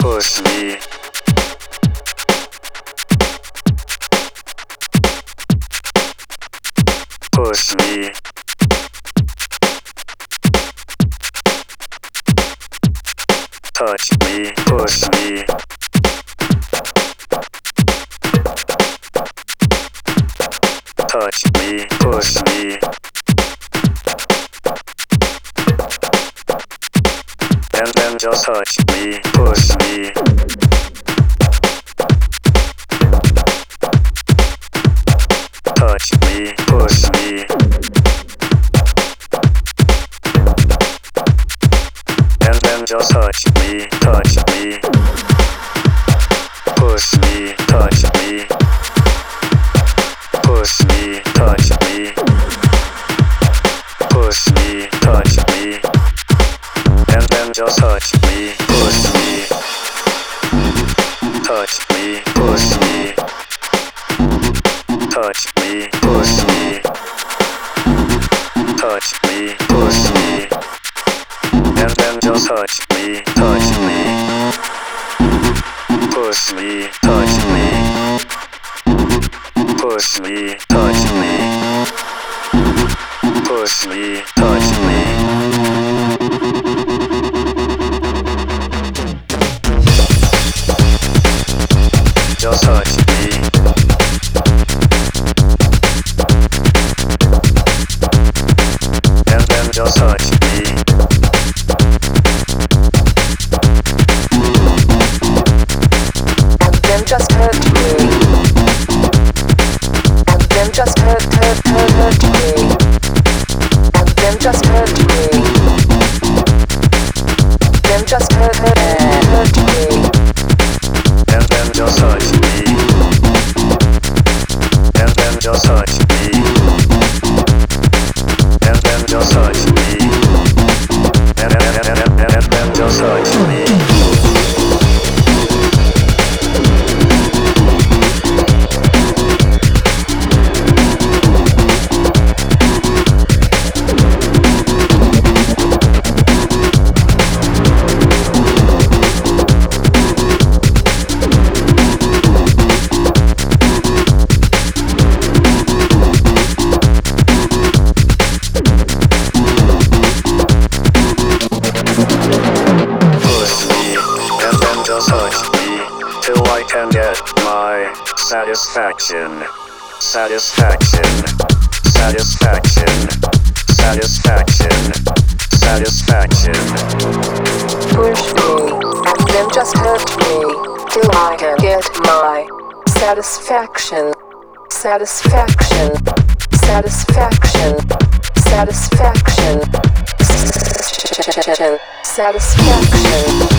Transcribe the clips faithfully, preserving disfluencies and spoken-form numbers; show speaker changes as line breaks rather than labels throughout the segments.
push me. Push me. Touch me, push me. Touch me, push me. And then just touch me, push me. Touch me, push me. And then just touch me, touch me. Push me, touch me. Push me, touch me. Push me, touch me. And then just touch me, push me. Touch me, push me. Touch me, push me. Touch me, push me. And then just touch me, touch me. Push me, touch me. Push me, touch me. Push me, touch me. Just touch me. And then just touch me.
And then just hurt me. And then just hurt, hurt, hurt, hurt me. And then just hurt me. Then just hurt, hurt, hurt me.
And then just touch me. And then just touch me. And then just touch me. And, and, and, and, and, and then just touch me. Touch me till I can get my satisfaction, satisfaction, satisfaction, satisfaction, satisfaction.
Push me and then just hurt me till I can get my satisfaction, satisfaction, satisfaction, satisfaction, satisfaction.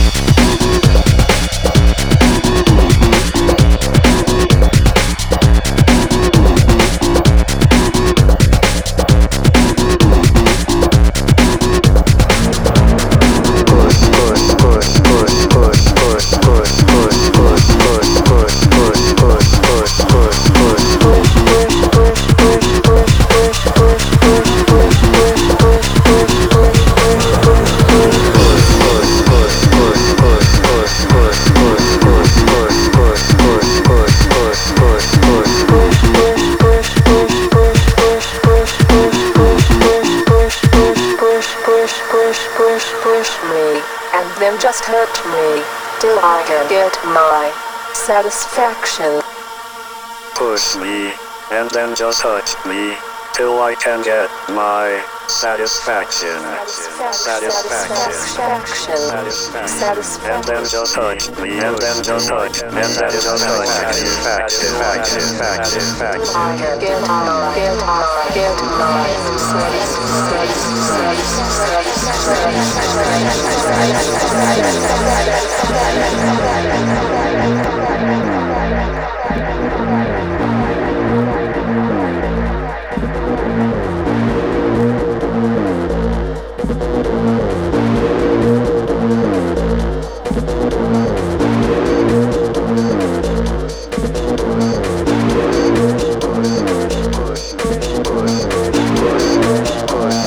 Just hurt me till I can get my satisfaction.
Push me and then just touch me till I can get my satisfaction. Satisfaction. Satisfaction. And then just touch me and then just touch and then just touch satisfaction. Satisfaction.
I can get my get my get my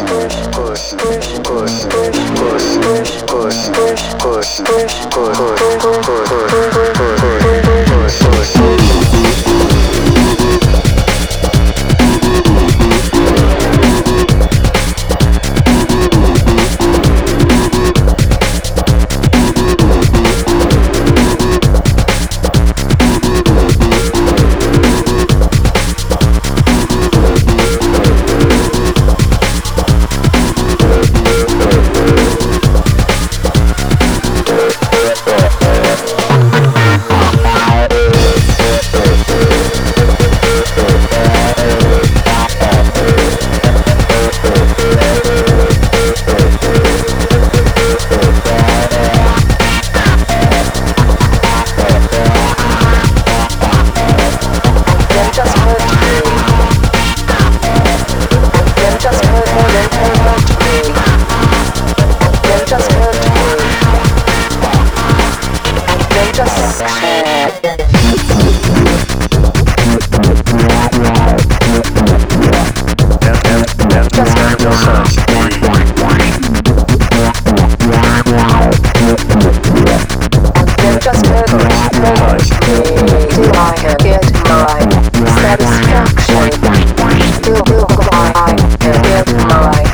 push, push, push, push, push, push, push.
Just touch me till I can get my satisfaction. Till till I can get my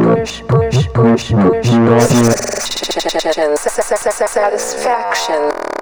satisfaction.